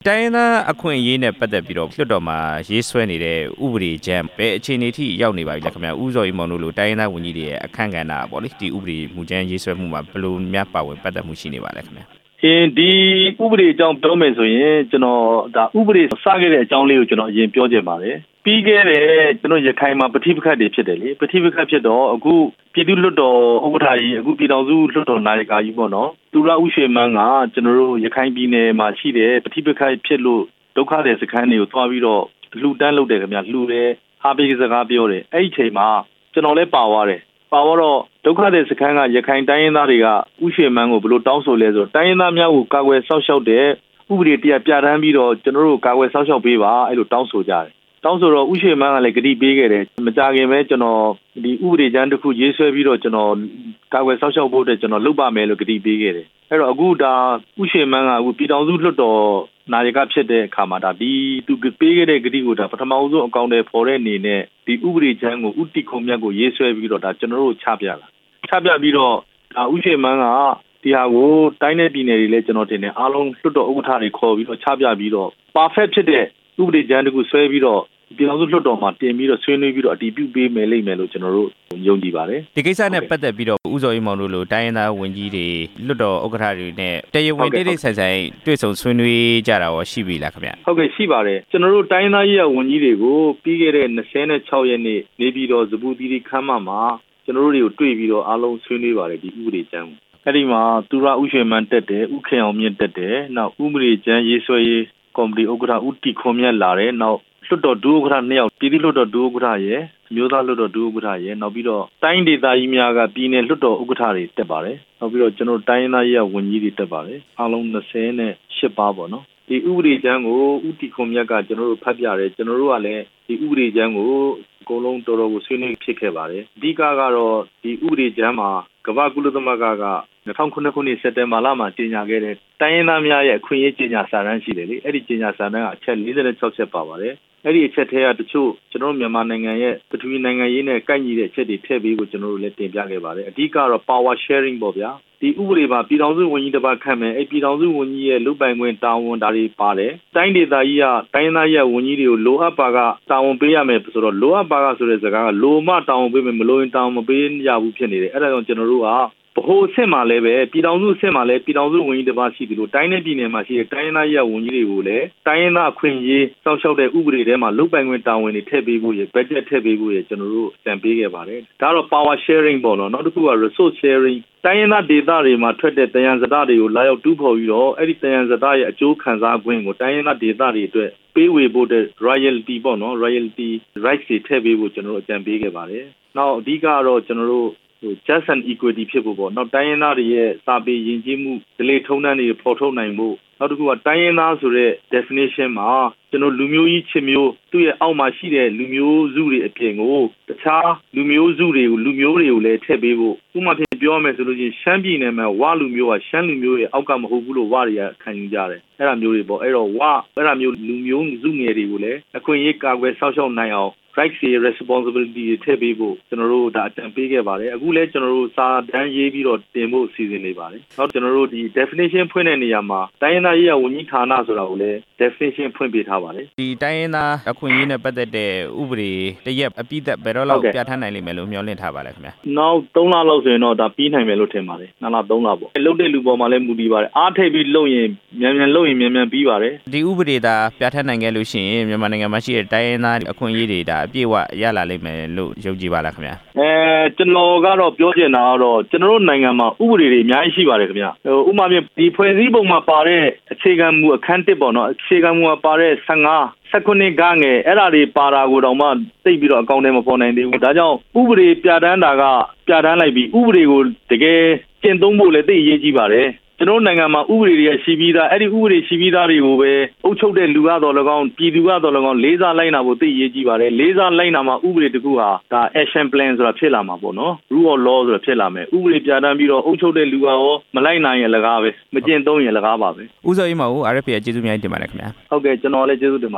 တိုင်းသားအခွင့်အရေးနဲ့ပတ်သက်ပြီးတော့လွှတ်တော်မှာရေးဆွဲနေတဲ့ဥပဒေကြမ်းပဲအခြေအနေထိရောက်နေပါပြီလေခင်ဗျာဦးစော်ကြီးမောင်တို့လိုတိုင်းသားဝန်ကြီးတွေရဲ့အခန့်ကဏ္ဍပေါ့လေဒီဥပဒေမူကြမ်းရေးဆွဲမှုမှာဘယ်လိုများပါဝင်ပတ်သက်မှုရှိနေပါလဲခင်ဗျာဒီဥပဒေအကြောင်းပြောမယ်ဆိုရင်ကျွန်တော်ဒါဥပဒေစခဲ့တဲ့အကြောင်းလေးကိုကျွန်တော်အရင်ပြောချင်ပါတယ်ပြီးခဲ့တဲ့ကျွန်တော်ရခိုင်မှာပဋိပက္ခတွေဖြစ်တယ်လေပဋိပက္ခဖြစ်တော့အခုပြည်သူ့လွှတ်တော်ဥက္ကဋ္ဌကြီးအခုပြည်ထောင်စုလွှတ်တော်နာယကကြီးပေါ့နော်သူရဦးရွှေမန်းကကျွန်တော်တို့ရခိုင်ပြည်နယ်မှာရှိတဲ့ပဋိပက္ခဖြစ်လို့ဒုက္ခတွေစခန်းတွေကိုသွားပြီးတော့လှူဒန်းလုပ်တယ်ခင်ဗျာလှူတယ်ဟာပေးစကားပြောတယ်အဲ့ဒီချိန်မှာကျွန်တော်လည်းပါသွားတယ်ပါတော့ဒုက္ခတွေစခန်းကရခိုင်တိုင်းရင်းသားတွေကဥရွှေမန်းကိုဘယ်လိုတောင်းဆိုလဲဆိုတော့တိုင်းရင်းသားများကိုကာကွယ်စောင့်ရှောက်တဲ့ဥပဒေတရားပြဋ္ဌာန်းပြီးတော့ကျွန်တော်တို့ကာကွယ်စောင့်ရှောက်ပေးပါအဲ့လိုတောင်းဆိုကြတယ်တောင်းဆိုတော့ဥရွှေမန်းကလည်းဂတိပေးခဲ့တယ်မကြခင်ပဲကျွန်တော်ဒီဥပဒေကြမ်းတစ်ခုရေးဆွဲပြီးတော့ကျွန်တော်ကာကွယ်စောင့်ရှောက်ဖို့အတွက်ကျွန်တော်လုပ်ပါမယ်လို့ဂတိပေးခဲ့တယ်အဲ့တော့အခုဒါဥရွှေမန်းကအခုပြည်ထောင်စုလွှတ်တော်နာယကဖြစ်တဲ့အခါမှာဒါဒီသူပေးခဲ့တဲ့ဂတိကိုဒါပထမဦးဆုံးအကောင့်တွေပေါ်တဲ့အနေနဲ့ဒီဥပဒေကြမ်းကိုဥတီခုံမြတ်ကိုရေးဆွဲပြီးတော့ဒါကျွန်တော်တို့ချပြပြီးတော့ဒါဥရွှေမန်းကဒီဟာကိုတိုင်းနယ်ပြည်နယ်တွေလည်းကျွန်တော်တင်တယ်အားလုံးလွှတ်တော်ဥက္ကဋ္ဌတွေခေါ်ပြီးတော့ချပြပြီးတော့ perfect ဖြစ်တဲ့ဥပဒေကြမ်းတစ်ခုဆွဲပြီးတော့ပြည်တော်စုလွှတ်တော်မှာတင်ပြီးတော့ဆွေးနွေးပြီးတော့အတည်ပြုပေးမယ်လိမ့်မယ်လို့ကျွန်တော်တို့ယုံကြည်ပါတယ်ဒီကိစ္စနဲ့ပတ်သက်ပြီးတော့ဦးစော်ကြီးမောင်တို့လိုတိုင်းရင်းသားဝန်ကြီးတွေလွှတ်တော်ဥက္ကဋ္ဌတွေနဲ့တရားဝင်တိတိကျကျတွေ့ဆုံဆွေးနွေးကြတာရောရှိပြီလားခင်ဗျဟုတ်ကဲ့ရှိပါတယ်ကျွန်တော်တို့တိုင်းရင်းသားရေးဝန်ကြီးတွေကိုပြီးခဲ့တဲ့26ရက်နေ့နေပြည်တော်ဇပူသီရိခမ်းမမှာကျွန်တော်တို့တွေကိုတွေ့ပြီးတော့အားလုံးဆွေးနွေးပါတယ်ဒီဥပဒေကြမ်းအဲ့ဒီမှာသူရဦးရွှေမန်းတက်တယ်ဦးခင်အောင်မြင့်တက်တယ်နောက်ဥပဒေကြမ်းရေးဆွဲရေးကော်မတီဥက္ကဋ္ဌဦးတီခွန်မြတ်လာတယ်နောက်လွှတ်တော်ဒုဥက္ကဋ္ဌ2ယောက်ပြည်သူ့လွှတ်တော်ဒုဥက္ကဋ္ဌရဲ့မျိုးသားလွှတ်တော်ဒုဥက္ကဋ္ဌရဲ့နောက်ပြီးတော့တိုင်းဒေသကြီးများကပြည်နယ်လွှတ်တော်ဥက္ကဋ္ဌတွေတက်ပါတယ်နောက်ပြီးတော့ကျွန်တော်တိုင်းသားရေးဝန်ကြီးတွေတက်ပါတယ်အားလုံး28ပါးပေါ့နော်ဒီဥပဒေကြမ်းကိုဦးတီခွန်မြတ်ကကျွန်တော်တို့ဖတ်ပြတယ်ကျွန်တော်တို့ကလည်းဒီဥပဒေကြမ်းကိုအကုန်လုံးတော်တော်ကိုဆွေးနွေးဖြစ်ခဲ့ပါတယ်အဓိကကတော့ဒီဥပဒေကြမ်းမှာကမ္ဘာကုလသမဂ္ဂက2009ခုနှစ်စက်တင်ဘာလမှာကြေညာခဲ့တဲ့တိုင်းရင်းသားများရဲ့အခွင့်အရေးကြေညာစာတမ်းရှိတယ်လေအဲ့ဒီကြေညာစာတမ်းကအချက်46ချက်ပါပါတယ်အဲ့ဒီအချက်ထဲကတချို့ကျွန်တော်မြန်မာနိုင်ငံရဲ့ပထဝီနိုင်ငံရေးနဲ့ကိုက်ညီတဲ့အချက်တွေထည့်ပေးဖို့ကျွန်တော်တို့လည်းတင်ပြခဲ့ပါတယ်အဓိကတော့ power sharing ပေါ့ဗျာဒီဥပဒေမှာပြည်ထောင်စုဝန်ကြီးတစ်ပါးခန့်မယ်အဲ့ပြည်ထောင်စုဝန်ကြီးရဲ့လုပ်ပိုင်ခွင့်တာဝန်ဒါတွေပါတယ်တိုင်းဒေသကြီးကတိုင်းသားရဲ့ဝန်ကြီးတွေကိုလိုအပ်ပါကတာဝန်ပေးရမယ်ဆိုတော့လိုအပ်ပါကဆိုတဲ့စကားကလိုမှတာဝန်ပေးမယ်မလိုရင်တာဝန်မပေးရဘူးဖြစ်နေတယ်အဲ့ဒါကြောင့်ကျွန်တော်တို့ကဘိုးအဆင့်မှာလည်းပဲပြည်ထောင်စုအဆင့်မှာလည်းပြည်ထောင်စုဝန်ကြီးတစ်ပါးရှိတယ်လို့တိုင်းနဲ့ပြည်နယ်မှာရှိတဲ့တိုင်းသားရေးဝန်ကြီးတွေကိုလည်းတိုင်းရင်းသားအခွင့်အရေးစောင့်ရှောက်တဲ့ဥပဒေထဲမှာလုပ်ပိုင်ခွင့်တာဝန်တွေထည့်ပေးဖို့ရ budget ထည့်ပေးဖို့ရကျွန်တော်တို့စံပေးခဲ့ပါတယ်ဒါတော့ power sharing ပေါ့နော်နောက်တစ်ခုက resource sharing တိုင်းရင်းသားဒေသတွေမှာထွက်တဲ့တယံဇာတတွေကိုလာရောက်တူးဖော်ပြီးတော့အဲ့ဒီတယံဇာတရဲ့အကျိုးခံစား권ကိုတိုင်းရင်းသားဒေသတွေအတွက်ပေးဝေဖို့တဲ့ royalty ပေါ့နော် royalty rights တွေထည့်ပေးဖို့ကျွန်တော်တို့အကြံပေးခဲ့ပါတယ်နောက်အဓိကကတော့ကျွန်တော်တို့just and equity ဖြစ်ဖို့ပေါ့နောက်တိုင်းရင်းသားတွေရဲ့စာပေယဉ်ကျေးမှုဒလေထုံးတမ်းတွေဖော်ထုတ်နိုင်ဖို့နောက်တစ်ခုကတိုင်းရင်းသားဆိုတဲ့ definition မှာကျွန်တော်လူမျိုးကြီးချစ်မျိုးသူ့ရဲ့အောက်မှာရှိတဲ့လူမျိုးစုတွေအပြင်ကိုတခြားလူမျိုးစုတွေကိုလူမျိုးတွေကိုလည်းထည့်ပေးဖို့ဥပမာဖြင့်ပြောရမယ်ဆိုလို့ရှိရင်ရှမ်းပြည်နယ်မှာဝလူမျိုးကရှမ်းလူမျိုးရဲ့အောက်ကမဟုတ်ဘူးလို့ဝတွေကခံယူကြတယ်အဲ့ဒါမျိုးတွေပေါ့အဲ့တော့ဝအဲ့ဒါမျိုးလူမျိုးစုငယ်တွေကိုလည်းအခွင့်အရေးကာကွယ်စောင့်ရှောက်နိုင်အောင်rights and responsibility တွေထည့်ပေးဖို့ကျွန်တော်တို့ဒါအကြံပေးခဲ့ပါတယ်အခုလည်းကျွန်တော်တို့စာတမ်းရေးပြီးတော့တင်ဖို့စီစဉ်နေပါတယ်နောက်ကျွန်တော်တို့ဒီ definition ဖွင့်တဲ့နေရာမှာတိုင်းရင်းသားရေးဝန်ကြီးဌာနဆိုတာကိုလည်း definition ဖွင့်ပေးထားပါတယ်ဒီတိုင်းရင်းသားအခွင့်အရေးနဲ့ပတ်သက်တဲ့ဥပဒေတရက်အပြည့်သက်ဘယ်တော့လောက်ပြဋ္ဌာန်းနိုင်လိမ့်မယ်လို့မျှော်လင့်ထားပါလဲခင်ဗျာနောက်3လလောက်ဆိုရင်တော့ဒါပြီးနိုင်မယ်လို့ထင်ပါတယ်2လ3လပေါ့လုပ်တဲ့လူပေါ်မှာလည်းမူတည်ပါတယ်အားထိပ်ပြီးလုပ်ရင်မြန်လုပ်ရင်မြန်ပြီးပါတယ်ဒီဥပဒေသာပြဋ္ဌာန်းနိုင်ခဲ့လို့ရှိရင်မြန်မာနိုင်ငံမှာရှိတဲ့တိုင်းရင်းသားအခွင့်အရေးတွေဒါအပြည့်အဝရလာလိမ့်မယ်လို့ယုံကြည်ပါလားခင်ဗျာကျွန်တော်ကတော့ပြောချင်တာကတော့ကျွန်တော်တို့နိုင်ငံမှာဥပဒေတွေအများကြီးရှိပါတယ်ခင်ဗျာဥပမာပြဒီဖွဲ့စည်းပုံမှာပါတဲ့အခြေခံမူအခန်း1ပေါ့နော်အခြေခံမူမှာပါတဲ့19ကငယ်အဲ့ဒါတွေပါတာကိုတော့မှသိပြီးတော့အကောင့်ထဲမပေါ်နိုင်သေးဘူးဒါကြောင့်ဥပဒေပြဋ္ဌာန်းတာကပြဋ္ဌာန်းလိုက်ပြီးဥပဒေကိုတကယ်ကျင့်သုံးဖို့လည်းသိအရေးကြီးပါတယ်ကျွန်တော်နိုင်ငံမှာဥပဒေတွေရှိပြီးသားအဲ့ဒီဥပဒေရှိပြီးသားတွေကိုပဲအုပ်ချုပ်တဲ့လူကတော့၎င်းပြည်သူကတော့၎င်းလေးစားလိုက်နာဖို့သိအရေးကြီးပါတယ်လေးစားလိုက်နာမှာဥပဒေတစ်ခုဟာဒါ action plan ဆိုတာဖြစ်လာမှာပေါ့နော် rule of law ဆိုတာဖြစ်လာမယ်ဥပဒေပြဋ္ဌာန်းပြီးတော့အုပ်ချုပ်တဲ့လူကရောမလိုက်နိုင်ရင်လကားပဲမကျင့်သုံးရင်လကားပါပဲဦးစောကြီးမောင် RFA ကျေးဇူးများတင်ပါတယ်ခင်ဗျာဟုတ်ကဲ့ကျွန်တော်လည်းကျေးဇူးတင်ပါ